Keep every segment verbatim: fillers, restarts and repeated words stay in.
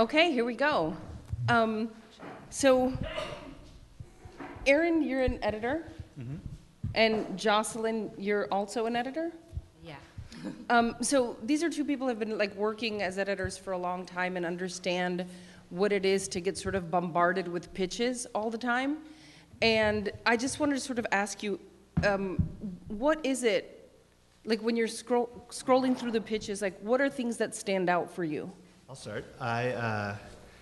Okay, here we go. Um, so, Erin, you're an editor, Mm-hmm. and Jocelyn, you're also an editor? Yeah. Um, so these are two people who have been like working as editors for a long time and understand what it is to get sort of bombarded with pitches all the time. And I just wanted to sort of ask you, um, what is it, like when you're scroll scrolling through the pitches, like what are things that stand out for you? I'll start. I uh,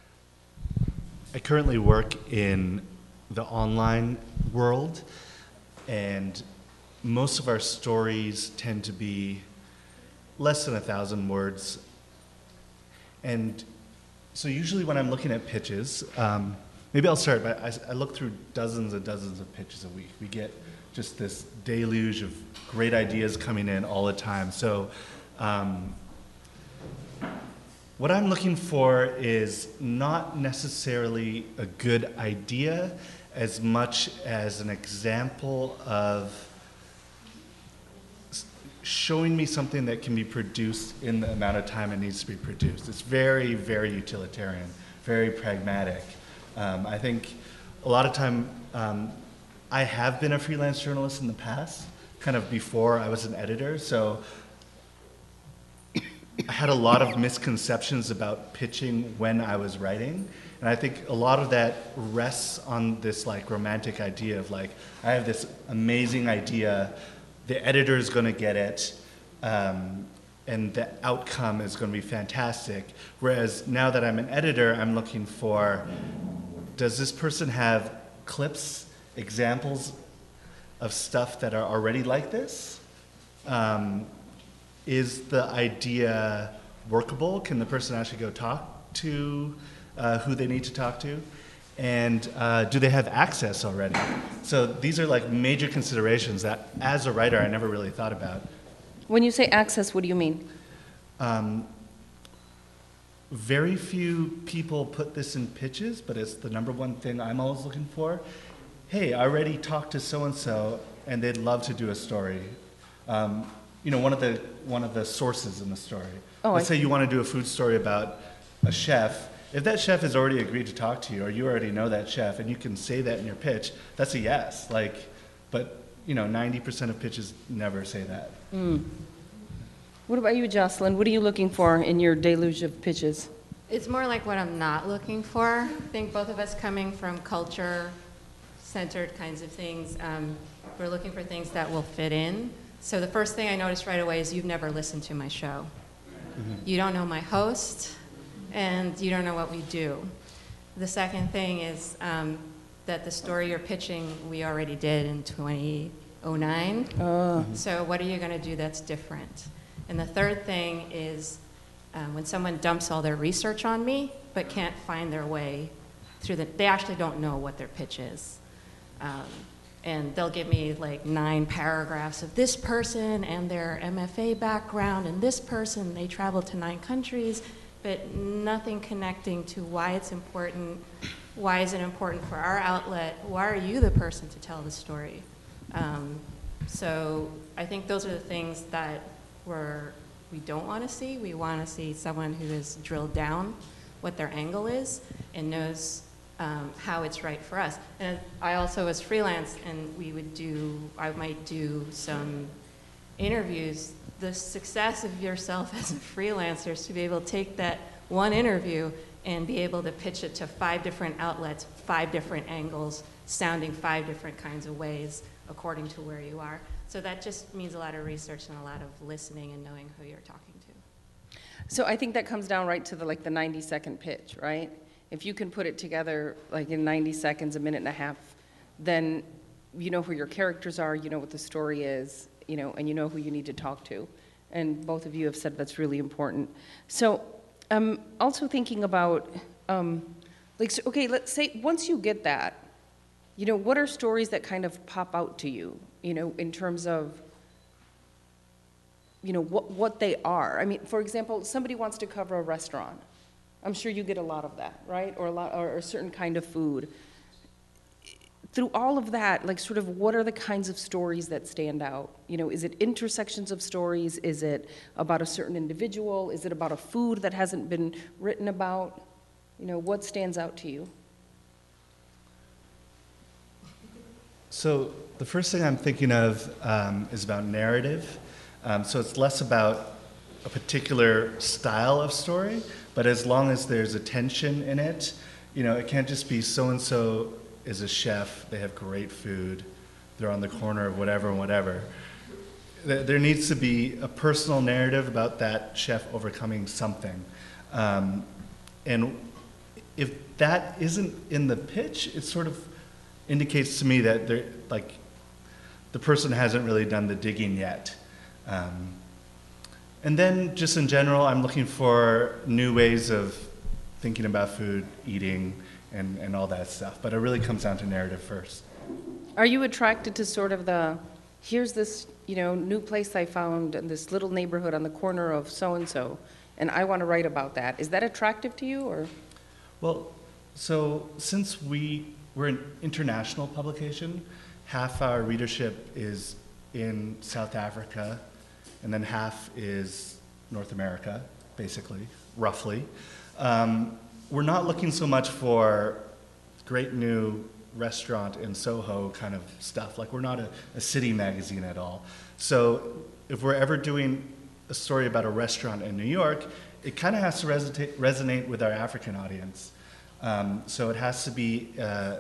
I currently work in the online world, and most of our stories tend to be less than a thousand words. And so usually when I'm looking at pitches, um, maybe I'll start by, I, I look through dozens and dozens of pitches a week. We get just this deluge of great ideas coming in all the time. So um, what I'm looking for is not necessarily a good idea as much as an example of showing me something that can be produced in the amount of time it needs to be produced. It's very, very utilitarian, very pragmatic. Um, I think a lot of time, um, I have been a freelance journalist in the past, kind of before I was an editor, so I had a lot of misconceptions about pitching when I was writing. And I think a lot of that rests on this like romantic idea of like, I have this amazing idea, the editor is going to get it, um, and the outcome is going to be fantastic. Whereas now that I'm an editor, I'm looking for, does this person have clips, examples of stuff that are already like this? Um, is the idea workable? Can the person actually go talk to uh, who they need to talk to? And uh, do they have access already? So these are like major considerations that as a writer I never really thought about. When you say access, what do you mean? Um, very few people put this in pitches, but it's the number one thing I'm always looking for. Hey, I already talked to so-and-so and they'd love to do a story. Um, you know, one of the one of the sources in the story. Oh, Let's I say you want to do a food story about a chef. If that chef has already agreed to talk to you, or you already know that chef, and you can say that in your pitch, that's a yes. Like, but you know, ninety percent of pitches never say that. Mm. What about you, Jocelyn? What are you looking for in your deluge of pitches? It's more like what I'm not looking for. I think both of us coming from culture-centered kinds of things, um, we're looking for things that will fit in. So the first thing I noticed right away is you've never listened to my show. Mm-hmm. You don't know my host, and you don't know what we do. The second thing is um, that the story you're pitching, we already did in twenty oh nine. Oh. So what are you going to do that's different? And the third thing is um, when someone dumps all their research on me, but can't find their way through the, they actually don't know what their pitch is. Um, and they'll give me like nine paragraphs of this person and their M F A background, and this person, they traveled to nine countries, but nothing connecting to why it's important, why is it important for our outlet, why are you the person to tell the story? Um, so I think those are the things that we're, we don't want to see. We want to see someone who has drilled down what their angle is and knows um, how it's right for us. And I also was freelance, and we would do, I might do some interviews. The success of yourself as a freelancer is to be able to take that one interview and be able to pitch it to five different outlets, five different angles, sounding five different kinds of ways according to where you are. So that just means a lot of research and a lot of listening and knowing who you're talking to. So I think that comes down right to the like the ninety second pitch, right? If you can put it together like in ninety seconds, a minute and a half, then you know who your characters are, you know what the story is, you know, and you know who you need to talk to. And both of you have said that's really important. So I'm also thinking about, um, like, so, okay, let's say once you get that, you know, what are stories that kind of pop out to you, you know, in terms of, you know, what, what they are? I mean, for example, somebody wants to cover a restaurant. I'm sure you get a lot of that, right? Or a lot, or a certain kind of food. Through all of that, like sort of what are the kinds of stories that stand out? You know, is it intersections of stories? Is it about a certain individual? Is it about a food that hasn't been written about? You know, what stands out to you? So the first thing I'm thinking of um, is about narrative. Um, so it's less about a particular style of story, but as long as there's a tension in it, you know, it can't just be so-and-so is a chef, they have great food, they're on the corner of whatever and whatever. There, there needs to be a personal narrative about that chef overcoming something. Um, and if that isn't in the pitch, it sort of indicates to me that they're, like, the person hasn't really done the digging yet. Um, and then just in general, I'm looking for new ways of thinking about food, eating, and, and all that stuff. But it really comes down to narrative first. Are you attracted to sort of the, here's this, you know, new place I found in this little neighborhood on the corner of so-and-so, and I want to write about that. Is that attractive to you, or? Well, so since we, we're an international publication, half our readership is in South Africa, and then half is North America, basically, roughly. Um, we're not looking so much for great new restaurant in Soho kind of stuff. Like, we're not a, a city magazine at all. So if we're ever doing a story about a restaurant in New York, it kind of has to resonate, resonate with our African audience. Um, so it has to be uh,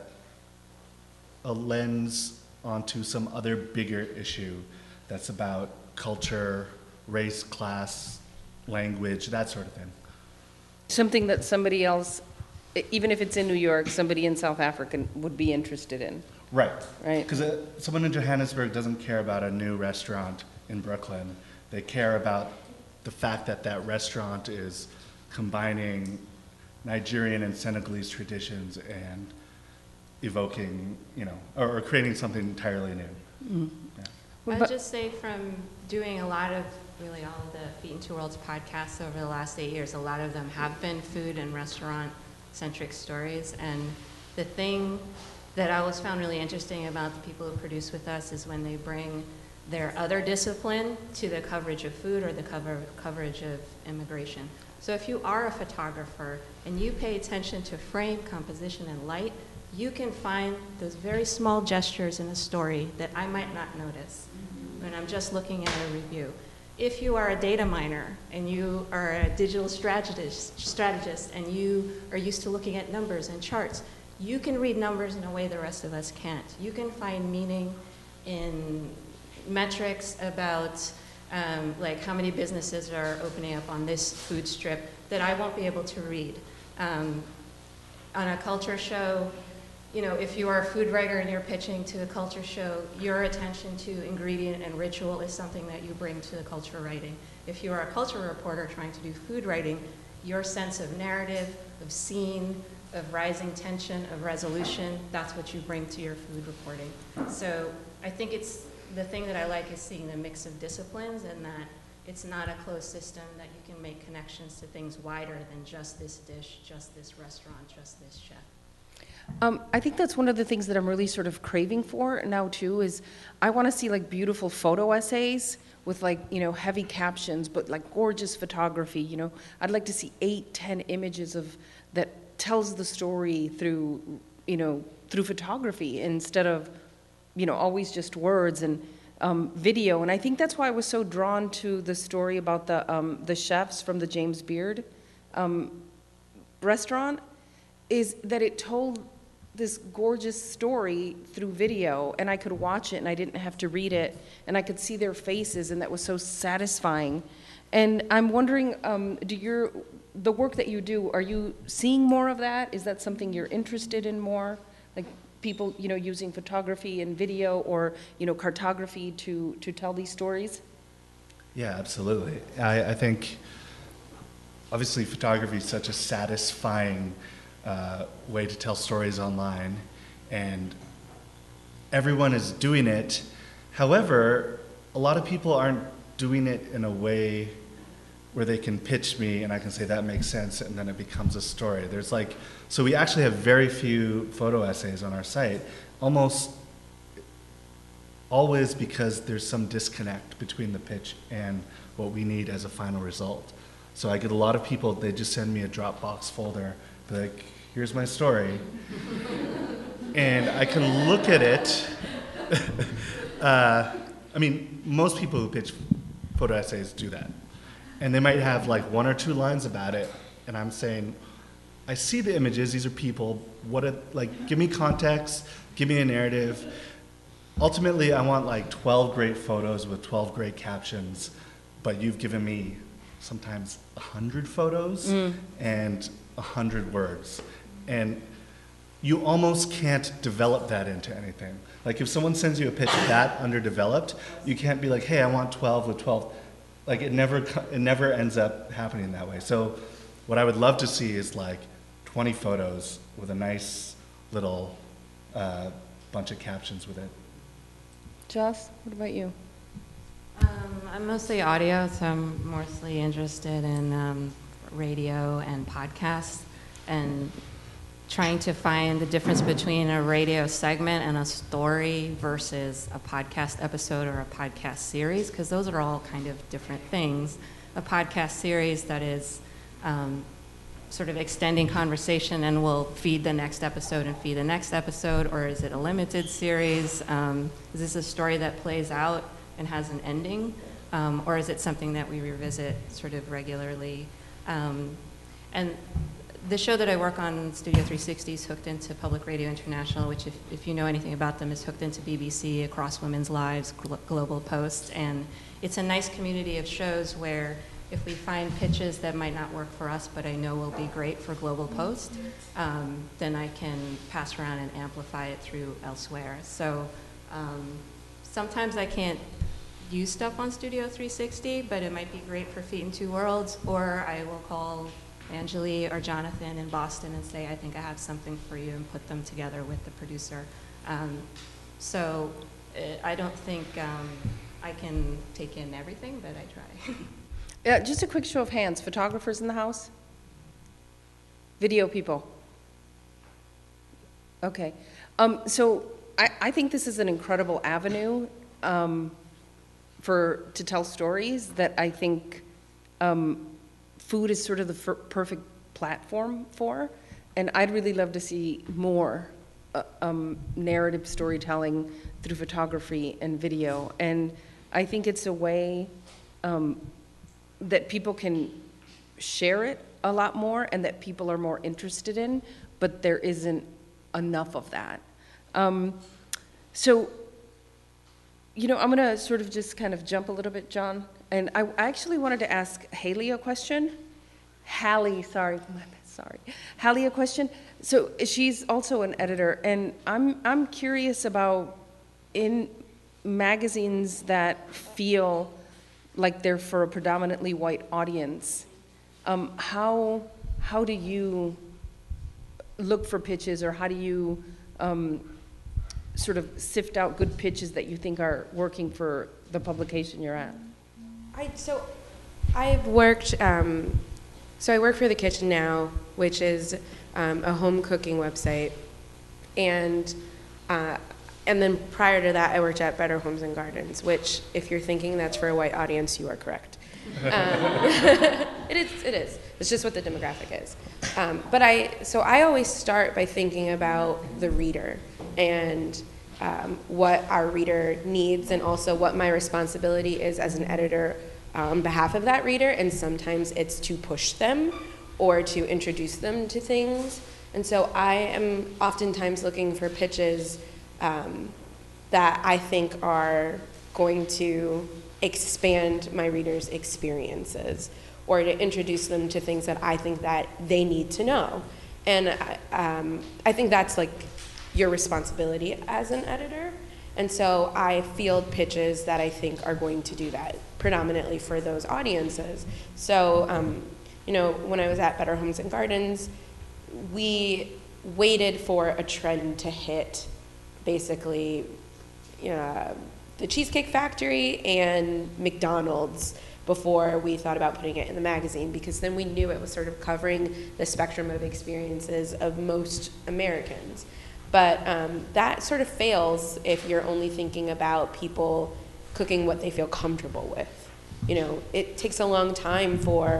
a lens onto some other bigger issue that's about culture, race, class, language, that sort of thing. Something that somebody else, e- even if it's in New York, somebody in South Africa would be interested in. Right. Right. Because uh, someone in Johannesburg doesn't care about a new restaurant in Brooklyn. They care about the fact that that restaurant is combining Nigerian and Senegalese traditions and evoking, you know, or, or creating something entirely new. Mm. Yeah. What I'd about- just say from doing a lot of, really all of the Feet in Two Worlds podcasts over the last eight years, a lot of them have been food and restaurant-centric stories. And the thing that I always found really interesting about the people who produce with us is when they bring their other discipline to the coverage of food or the cover, coverage of immigration. So if you are a photographer and you pay attention to frame, composition, and light, you can find those very small gestures in a story that I might not notice when I'm just looking at a review. If you are a data miner and you are a digital strategist, strategist and you are used to looking at numbers and charts, you can read numbers in a way the rest of us can't. You can find meaning in metrics about um, like how many businesses are opening up on this food strip that I won't be able to read. Um, on a culture show, you know, if you are a food writer and you're pitching to a culture show, your attention to ingredient and ritual is something that you bring to the culture writing. If you are a culture reporter trying to do food writing, your sense of narrative, of scene, of rising tension, of resolution, that's what you bring to your food reporting. So I think it's, the thing that I like is seeing the mix of disciplines, and that it's not a closed system, that you can make connections to things wider than just this dish, just this restaurant, just this chef. Um, I think that's one of the things that I'm really sort of craving for now too, is I want to see like beautiful photo essays with like, you know, heavy captions, but like gorgeous photography, you know. I'd like to see eight, ten images of that tells the story through, you know, through photography instead of, you know, always just words and um, video. And I think that's why I was so drawn to the story about the, um, the chefs from the James Beard um, restaurant, is that it told this gorgeous story through video, and I could watch it and I didn't have to read it, and I could see their faces, and that was so satisfying. And I'm wondering, um, do your, the work that you do, are you seeing more of that? Is that something you're interested in more? Like people, you know, using photography and video, or, you know, cartography to, to tell these stories? Yeah, absolutely. I, I think, obviously, photography is such a satisfying uh, way to tell stories online, and everyone is doing it. However, a lot of people aren't doing it in a way where they can pitch me and I can say that makes sense, and then it becomes a story. There's like, so we actually have very few photo essays on our site, almost always because there's some disconnect between the pitch and what we need as a final result. So I get a lot of people, they just send me a Dropbox folder Be like, here's my story. And I can look at it. uh, I mean, most people who pitch photo essays do that. And they might have like one or two lines about it. And I'm saying, I see the images, these are people. What it, like, give me context, give me a narrative. Ultimately, I want like twelve great photos with twelve great captions, but you've given me sometimes one hundred photos mm. and one hundred words. And you almost can't develop that into anything. Like if someone sends you a pitch that underdeveloped, you can't be like, hey, I want twelve with twelve. Like it never, it never ends up happening that way. So what I would love to see is like twenty photos with a nice little uh, bunch of captions with it. Joss, what about you? Um, I'm mostly audio, so I'm mostly interested in um, radio and podcasts, and trying to find the difference between a radio segment and a story versus a podcast episode or a podcast series, because those are all kind of different things. A podcast series that is um, sort of extending conversation and will feed the next episode and feed the next episode, or is it a limited series? Um, is this a story that plays out and has an ending, um, or is it something that we revisit sort of regularly? Um, and the show that I work on, Studio three sixty, is hooked into Public Radio International, which if, if you know anything about them, is hooked into B B C, Across Women's Lives, Glo- Global Post, and it's a nice community of shows where if we find pitches that might not work for us, but I know will be great for Global Post, um, then I can pass around and amplify it through elsewhere. So um, sometimes I can't use stuff on Studio three sixty, but it might be great for Feet in Two Worlds, or I will call Anjali or Jonathan in Boston and say, I think I have something for you, and put them together with the producer. Um, so uh, I don't think um, I can take in everything, but I try. Yeah, just a quick show of hands. Photographers in the house? Video people? Okay. Um, so I, I think this is an incredible avenue um, for to tell stories that I think um, food is sort of the f- perfect platform for, and I'd really love to see more uh, um, narrative storytelling through photography and video. And I think it's a way um, that people can share it a lot more, and that people are more interested in, but there isn't enough of that. Um, so, you know, I'm gonna sort of just kind of jump a little bit, John. And I actually wanted to ask Haley a question. Hallie, sorry, sorry. Hallie a question. So she's also an editor, and I'm I'm curious about in magazines that feel like they're for a predominantly white audience, um, how how do you look for pitches, or how do you um, sort of sift out good pitches that you think are working for the publication you're at? I, so I've worked, um, so I work for The Kitchen Now, which is um, a home cooking website. And uh, and then prior to that, I worked at Better Homes and Gardens, which if you're thinking that's for a white audience, you are correct. Um, it is, it is. It's just what the demographic is. Um, but I, so I always start by thinking about the reader and um, what our reader needs, and also what my responsibility is as an editor on behalf of that reader. And sometimes it's to push them or to introduce them to things. And so I am oftentimes looking for pitches um, that I think are going to expand my readers' experiences, or to introduce them to things that I think that they need to know. And um, I think that's like your responsibility as an editor. And so I field pitches that I think are going to do that, predominantly for those audiences. So, um, you know, when I was at Better Homes and Gardens, we waited for a trend to hit, basically, uh, the Cheesecake Factory and McDonald's before we thought about putting it in the magazine, because then we knew it was sort of covering the spectrum of experiences of most Americans. But um, that sort of fails if you're only thinking about people cooking what they feel comfortable with. You know, it takes a long time for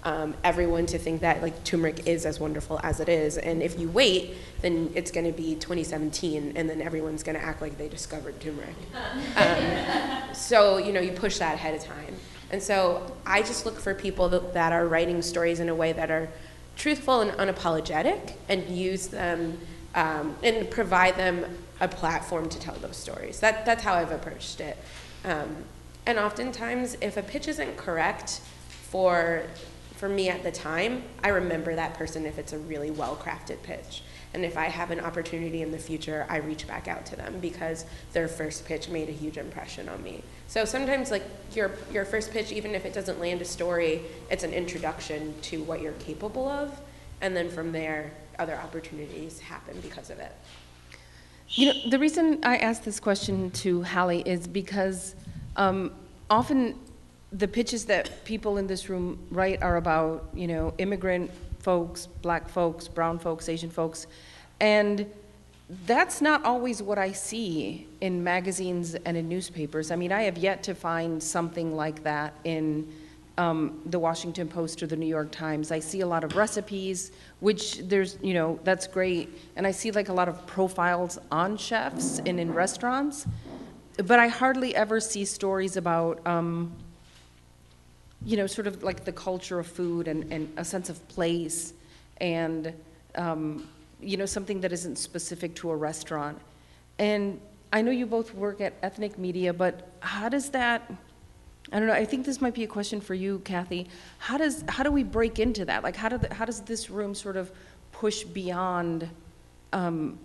um, everyone to think that like turmeric is as wonderful as it is. And if you wait, then it's going to be twenty seventeen, and then everyone's going to act like they discovered turmeric. Um, so, you know, you push that ahead of time. And so I just look for people that, that are writing stories in a way that are truthful and unapologetic, and use them um, and provide them a platform to tell those stories. That, that's how I've approached it. Um, and oftentimes, if a pitch isn't correct for, for me at the time, I remember that person if it's a really well-crafted pitch. And if I have an opportunity in the future, I reach back out to them because their first pitch made a huge impression on me. So sometimes, like, your, your first pitch, even if it doesn't land a story, it's an introduction to what you're capable of. And then from there, other opportunities happen because of it. You know, the reason I asked this question to Hallie is because um, often the pitches that people in this room write are about, you know, immigrant folks, black folks, brown folks, Asian folks, and that's not always what I see in magazines and in newspapers. I mean, I have yet to find something like that in um, the Washington Post or the New York Times. I see a lot of recipes, which there's, you know, that's great, and I see like a lot of profiles on chefs and in restaurants, but I hardly ever see stories about um, you know, sort of like the culture of food and, and a sense of place and, um, you know, something that isn't specific to a restaurant. And I know you both work at Ethnic Media, but how does that, I don't know, I think this might be a question for you, Kathy. How does, how do we break into that? Like, how, do the, how does this room sort of push beyond um,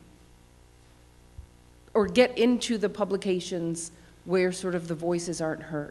or get into the publications where sort of the voices aren't heard?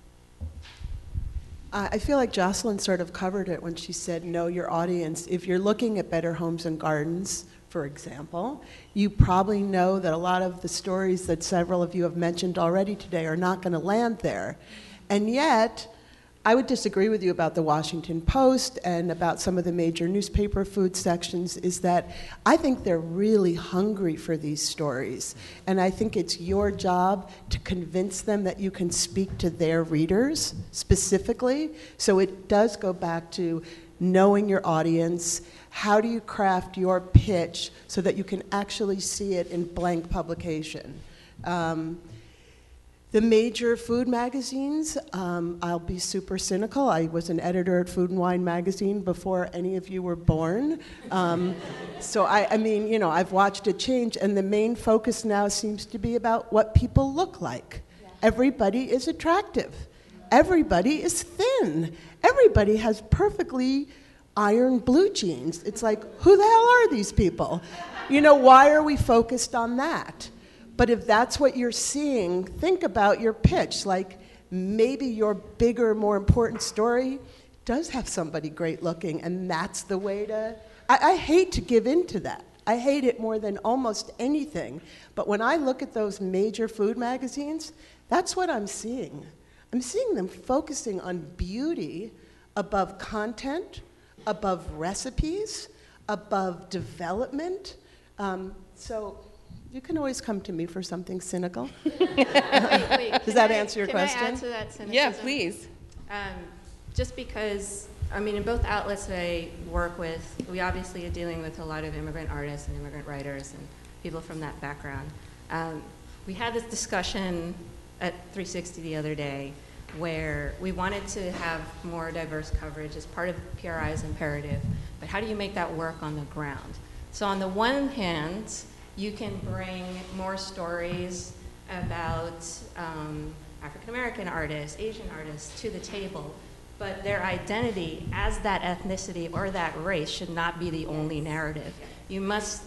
I feel like Jocelyn sort of covered it when she said, know your audience. If you're looking at Better Homes and Gardens, for example, you probably know that a lot of the stories that several of you have mentioned already today are not going to land there. And yet, I would disagree with you about the Washington Post and about some of the major newspaper food sections, is that I think they're really hungry for these stories. And I think it's your job to convince them that you can speak to their readers specifically. So it does go back to knowing your audience. How do you craft your pitch so that you can actually see it in blank publication? Um, The major food magazines, um, I'll be super cynical. I was an editor at Food and Wine magazine before any of you were born. Um, so I, I mean, you know, I've watched it change, and the main focus now seems to be about what people look like. Yeah. Everybody is attractive. Everybody is thin. Everybody has perfectly ironed blue jeans. It's like, who the hell are these people? You know, why are we focused on that? But if that's what you're seeing, think about your pitch. Like, maybe your bigger, more important story does have somebody great looking, and that's the way to... I, I hate to give in to that. I hate it more than almost anything. But when I look at those major food magazines, that's what I'm seeing. I'm seeing them focusing on beauty above content, above recipes, above development. Um, so... You can always come to me for something cynical. wait, wait, Does that I, answer your can question? Can I add to that cynicism? Yeah, please. Um, just because, I mean, in both outlets that I work with, we obviously are dealing with a lot of immigrant artists and immigrant writers and people from that background. Um, we had this discussion at three sixty the other day where we wanted to have more diverse coverage as part of P R I's imperative, but how do you make that work on the ground? So on the one hand, you can bring more stories about um, African-American artists, Asian artists to the table, but their identity as that ethnicity or that race should not be the only narrative. You must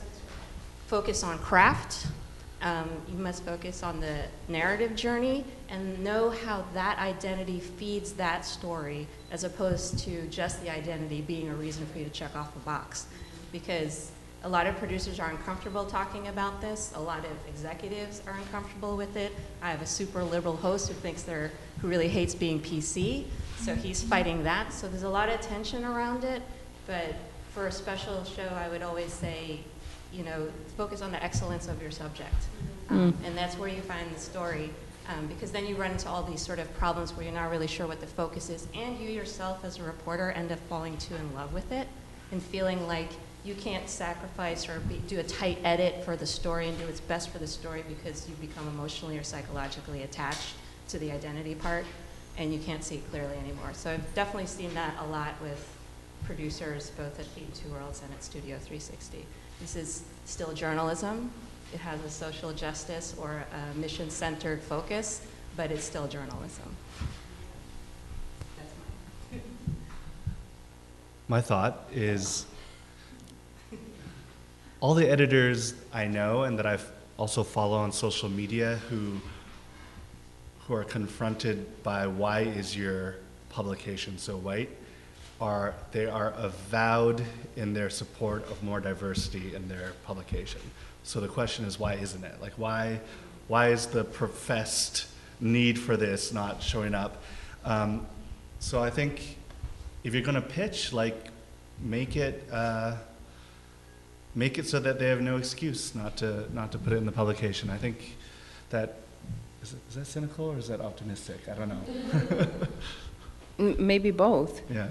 focus on craft, um, you must focus on the narrative journey, and know how that identity feeds that story, as opposed to just the identity being a reason for you to check off a box. Because a lot of producers are uncomfortable talking about this. A lot of executives are uncomfortable with it. I have a super liberal host who thinks they're, who really hates being P C, so he's fighting that. So there's a lot of tension around it, but for a special show, I would always say, you know, focus on the excellence of your subject. Um, and that's where you find the story. Um, because then you run into all these sort of problems where you're not really sure what the focus is, and you yourself as a reporter end up falling too in love with it and feeling like you can't sacrifice or be, do a tight edit for the story and do what's best for the story because you've become emotionally or psychologically attached to the identity part, and you can't see it clearly anymore. So I've definitely seen that a lot with producers, both at Feed Two Worlds and at Studio three sixty. This is still journalism. It has a social justice or a mission-centered focus, but it's still journalism. That's mine. My thought is all the editors I know and that I've also follow on social media who who are confronted by why is your publication so white are they are avowed in their support of more diversity in their publication. So the question is, why isn't it? Like, why, why is the professed need for this not showing up? Um, so I think if you're going to pitch, like, make it, uh, make it so that they have no excuse not to not to put it in the publication. I think that is, it, is that cynical or is that optimistic? I don't know. M- Maybe both. Yeah.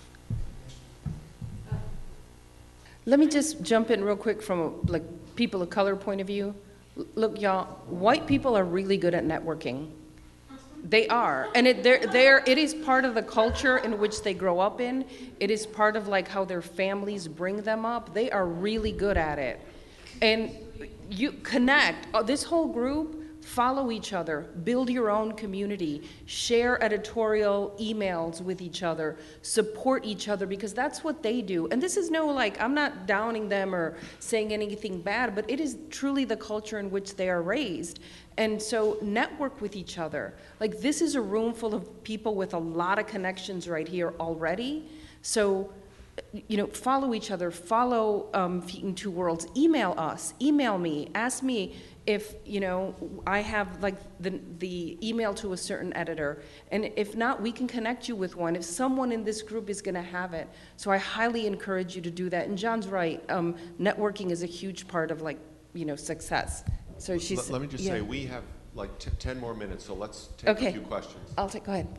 Let me just jump in real quick from a like people of color point of view. L- Look, y'all, white people are really good at networking. They are, and it they're, they're, it is part of the culture in which they grow up in. It is part of like how their families bring them up. They are really good at it, and you connect. Uh, This whole group. Follow each other, build your own community, share editorial emails with each other, support each other, because that's what they do. And this is no, like, I'm not downing them or saying anything bad, but it is truly the culture in which they are raised. And so network with each other. Like, this is a room full of people with a lot of connections right here already. So, you know, follow each other, follow um, Feeding Two Worlds, email us, email me, ask me if, you know, I have like the, the email to a certain editor, and if not, we can connect you with one if someone in this group is gonna have it. So I highly encourage you to do that. And John's right, um, networking is a huge part of like, you know, success. So L- she's- Let me just yeah. say, we have like t- ten more minutes, so let's take Okay. a few questions. I'll take, go ahead.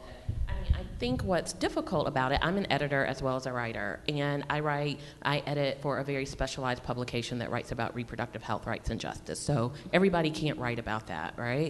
I mean, I think what's difficult about it, I'm an editor as well as a writer, and I write, I edit for a very specialized publication that writes about reproductive health, rights, and justice. So everybody can't write about that, right?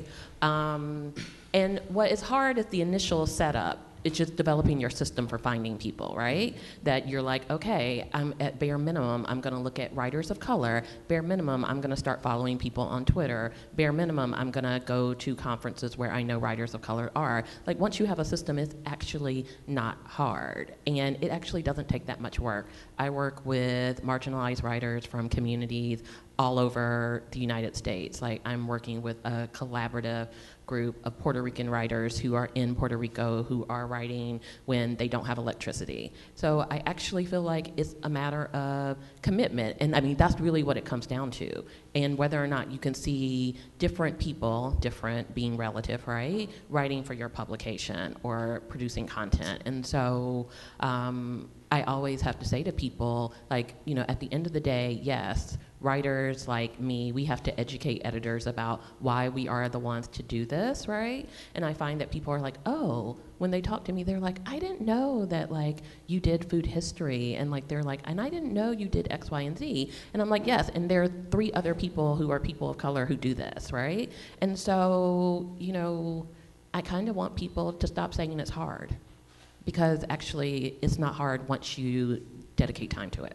Um, and what is hard is the initial setup. It's just developing your system for finding people, right? That you're like, okay, I'm at bare minimum, I'm gonna look at writers of color. Bare minimum, I'm gonna start following people on Twitter. Bare minimum, I'm gonna go to conferences where I know writers of color are. Like, once you have a system, it's actually not hard. And it actually doesn't take that much work. I work with marginalized writers from communities all over the United States. Like, I'm working with a collaborative group of Puerto Rican writers who are in Puerto Rico who are writing when they don't have electricity. So I actually feel like it's a matter of commitment. And I mean, that's really what it comes down to. And whether or not you can see different people, different being relative, right, writing for your publication or producing content. And so um, I always have to say to people, like, you know, at the end of the day, yes, writers like me, we have to educate editors about why we are the ones to do this, right? And I find that people are like, oh, when they talk to me, they're like, I didn't know that, like, you did food history, and like, they're like, and I didn't know you did X, Y, and Z. And I'm like, yes, and there are three other people who are people of color who do this, right? And so, you know, I kind of want people to stop saying it's hard, because actually it's not hard once you dedicate time to it.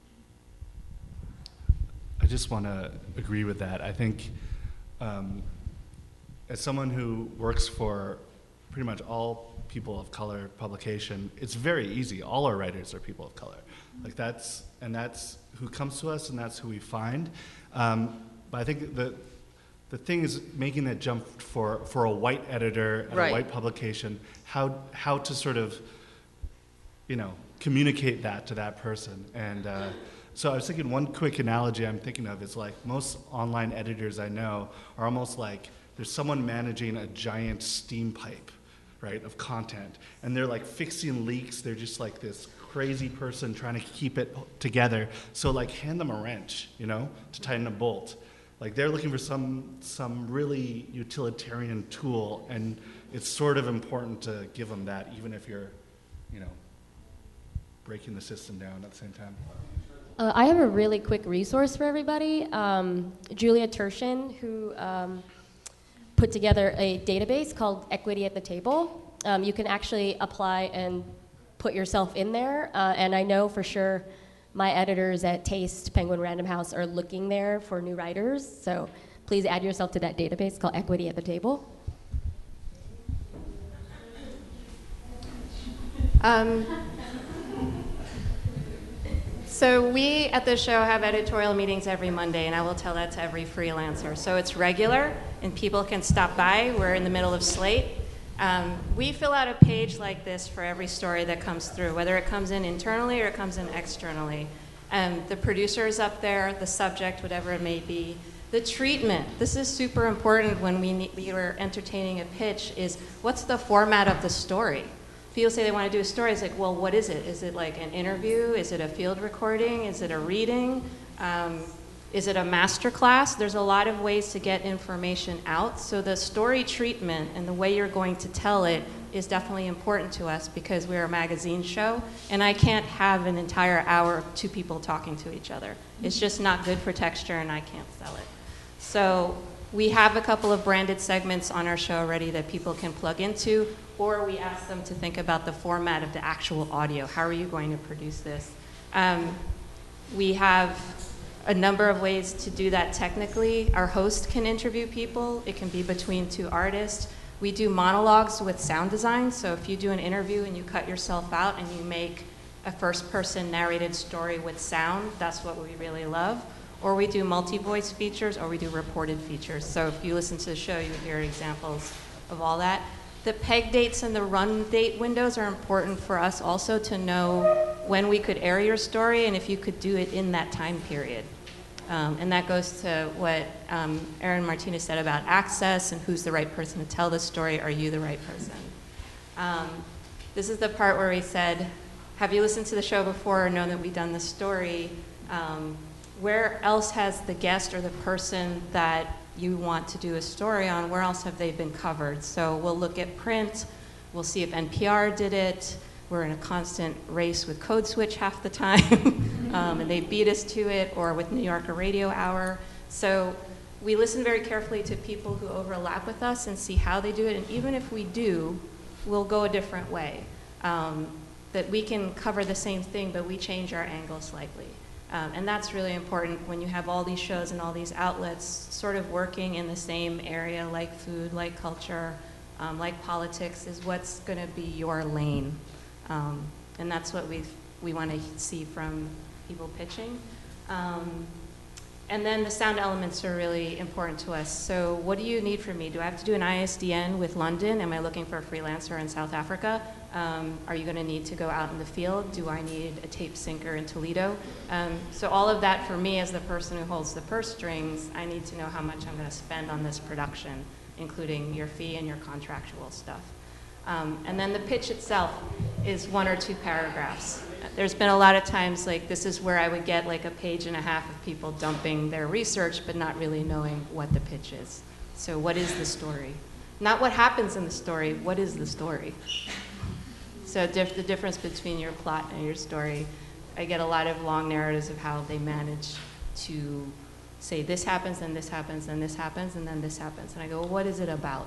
I just want to agree with that. I think um, as someone who works for pretty much all people of color publication, it's very easy. All our writers are people of color. Like that's, and that's who comes to us and that's who we find. Um, but I think the, the thing is making that jump for, for a white editor at Right. a white publication, how, how to sort of, you know, communicate that to that person. And uh, so I was thinking one quick analogy I'm thinking of is like most online editors I know are almost like there's someone managing a giant steam pipe, right, of content. And they're like fixing leaks. They're just like this crazy person trying to keep it together. So like hand them a wrench, you know, to tighten a bolt. Like they're looking for some some really utilitarian tool, and it's sort of important to give them that, even if you're, you know, breaking the system down at the same time. Uh, I have a really quick resource for everybody. Um, Julia Turshin, who um, put together a database called Equity at the Table. Um, you can actually apply and put yourself in there, uh, and I know for sure my editors at Taste, Penguin Random House are looking there for new writers, so please add yourself to that database called Equity at the Table. Um, so we at the show have editorial meetings every Monday, and I will tell that to every freelancer. So it's regular, and people can stop by. We're in the middle of Slate. Um, we fill out a page like this for every story that comes through, whether it comes in internally or it comes in externally. Um, the producer is up there, the subject, whatever it may be. The treatment, this is super important when we, need, we are entertaining a pitch, is what's the format of the story? People say they want to do a story, it's like, well, what is it? Is it like an interview? Is it a field recording? Is it a reading? Um, Is it a master class? There's a lot of ways to get information out. So the story treatment and the way you're going to tell it is definitely important to us because we're a magazine show, and I can't have an entire hour of two people talking to each other. It's just not good for texture, and I can't sell it. So we have a couple of branded segments on our show already that people can plug into, or we ask them to think about the format of the actual audio. How are you going to produce this? Um, we have a number of ways to do that technically. Our host can interview people. It can be between two artists. We do monologues with sound design, so if you do an interview and you cut yourself out and you make a first-person narrated story with sound, that's what we really love. Or we do multi-voice features, or we do reported features. So if you listen to the show, you hear examples of all that. The peg dates and the run date windows are important for us also to know when we could air your story and if you could do it in that time period. Um, and that goes to what um, Aaron Martinez said about access and who's the right person to tell the story. Are you the right person? Um, this is the part where we said, have you listened to the show before or known that we've done this story? Um, where else has the guest or the person that you want to do a story on, where else have they been covered? So we'll look at print, we'll see if N P R did it. We're in a constant race with Code Switch half the time, um, and they beat us to it, or with New Yorker Radio Hour. So we listen very carefully to people who overlap with us and see how they do it, and even if we do, we'll go a different way. Um, that we can cover the same thing, but we change our angle slightly. Um, and that's really important when you have all these shows and all these outlets sort of working in the same area, like food, like culture, um, like politics, is what's going to be your lane. Um, and that's what we we want to see from people pitching. Um, and then the sound elements are really important to us. So what do you need from me? Do I have to do an I S D N with London? Am I looking for a freelancer in South Africa? Um, are you going to need to go out in the field? Do I need a tape syncer in Toledo? Um, so all of that for me as the person who holds the purse strings, I need to know how much I'm going to spend on this production, including your fee and your contractual stuff. Um, and then the pitch itself is one or two paragraphs. There's been a lot of times like this is where I would get like a page and a half of people dumping their research but not really knowing what the pitch is. So what is the story? Not what happens in the story, what is the story? So diff- the difference between your plot and your story, I get a lot of long narratives of how they manage to say this happens, and this happens, and this happens, and then this happens. And I go, well, what is it about?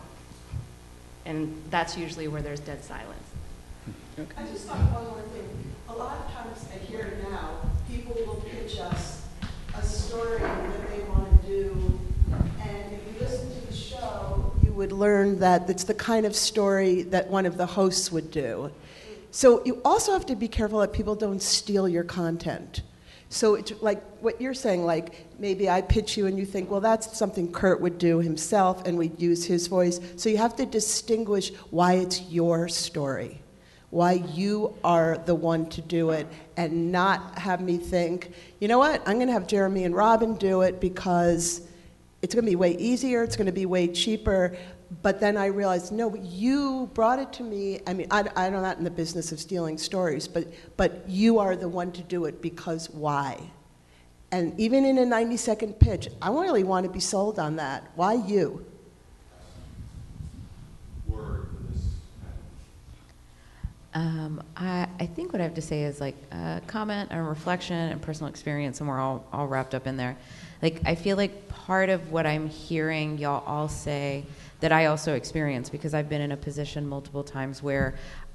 And that's usually where there's dead silence. I just thought one more thing. A lot of times I hear now, people will pitch us a story that they want to do, and if you listen to the show, you would learn that it's the kind of story that one of the hosts would do. So you also have to be careful that people don't steal your content. So it's like what you're saying, like maybe I pitch you and you think, well, that's something Kurt would do himself and we'd use his voice. So you have to distinguish why it's your story, why you are the one to do it, and not have me think, you know what, I'm going to have Jeremy and Robin do it because it's going to be way easier, it's going to be way cheaper. But then I realized, no, you brought it to me. I mean, I, I'm not in the business of stealing stories, but, but you are the one to do it because why? And even in a ninety second pitch, I really want to be sold on that. Why you? Um, I, I think what I have to say is like a comment and reflection and personal experience, and we're all, all wrapped up in there. Like, I feel like part of what I'm hearing y'all all say that I also experience, because I've been in a position multiple times where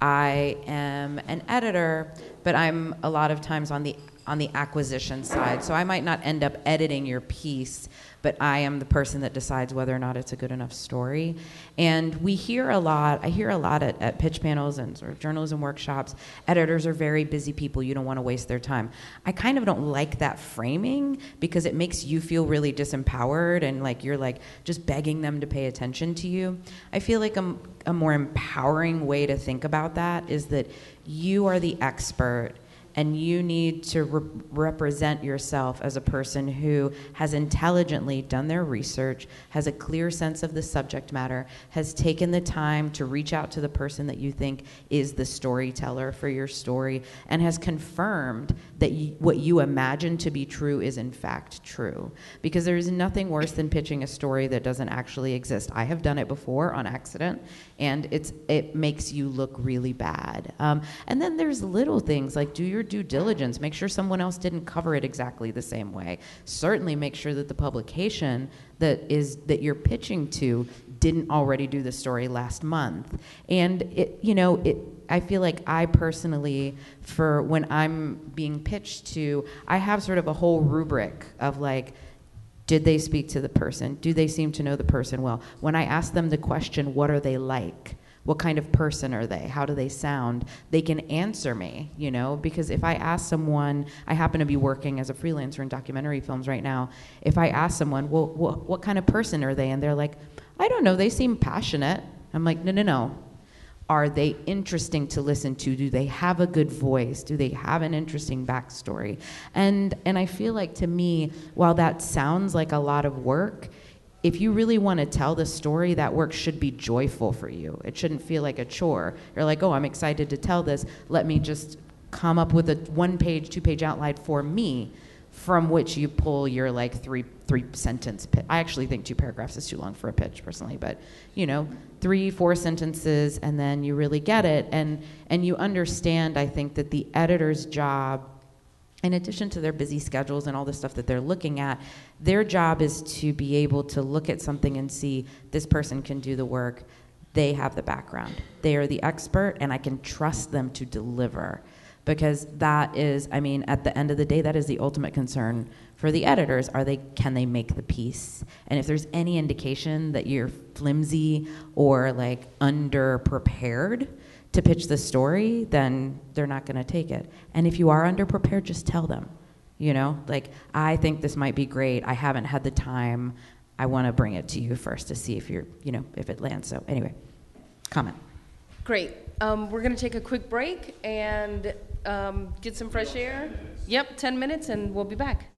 I am an editor, but I'm a lot of times on the on the acquisition side. So I might not end up editing your piece, but I am the person that decides whether or not it's a good enough story. And we hear a lot, I hear a lot at, at pitch panels and sort of journalism workshops, editors are very busy people, you don't want to waste their time. I kind of don't like that framing because it makes you feel really disempowered and like you're like just begging them to pay attention to you. I feel like a, a more empowering way to think about that is that you are the expert and you need to re- represent yourself as a person who has intelligently done their research, has a clear sense of the subject matter, has taken the time to reach out to the person that you think is the storyteller for your story, and has confirmed that y- what you imagine to be true is in fact true. Because there is nothing worse than pitching a story that doesn't actually exist. I have done it before on accident, and it's it makes you look really bad. Um, and then there's little things like do your due diligence. Make sure someone else didn't cover it exactly the same way. Certainly make sure that the publication that is that you're pitching to didn't already do the story last month. And it, you know, it. I feel like I personally, for when I'm being pitched to, I have sort of a whole rubric of like, did they speak to the person? Do they seem to know the person well? When I ask them the question, what are they like? What kind of person are they? How do they sound? They can answer me, you know, because if I ask someone, I happen to be working as a freelancer in documentary films right now. If I ask someone, well, what, what kind of person are they? And they're like, I don't know, they seem passionate. I'm like, no, no, no. Are they interesting to listen to? Do they have a good voice? Do they have an interesting backstory? And and I feel like to me, while that sounds like a lot of work, if you really want to tell the story, that work should be joyful for you. It shouldn't feel like a chore. You're like, oh, I'm excited to tell this. Let me just come up with a one-page, two-page outline for me, from which you pull your like three three sentence pitch. I actually think two paragraphs is too long for a pitch personally, but you know, three, four sentences, and then you really get it. And and you understand, I think, that the editor's job, in addition to their busy schedules and all the stuff that they're looking at, their job is to be able to look at something and see this person can do the work. They have the background. They are the expert, and I can trust them to deliver. Because that is, I mean, at the end of the day, that is the ultimate concern for the editors. Are they, can they make the piece? And if there's any indication that you're flimsy or like under-prepared to pitch the story, then they're not going to take it. And if you are underprepared, just tell them, you know, like, I think this might be great. I haven't had the time. I want to bring it to you first to see if you're, you know, if it lands. So anyway, comment. Great. Um, we're going to take a quick break and um, get some fresh air. Yep, ten minutes, and we'll be back.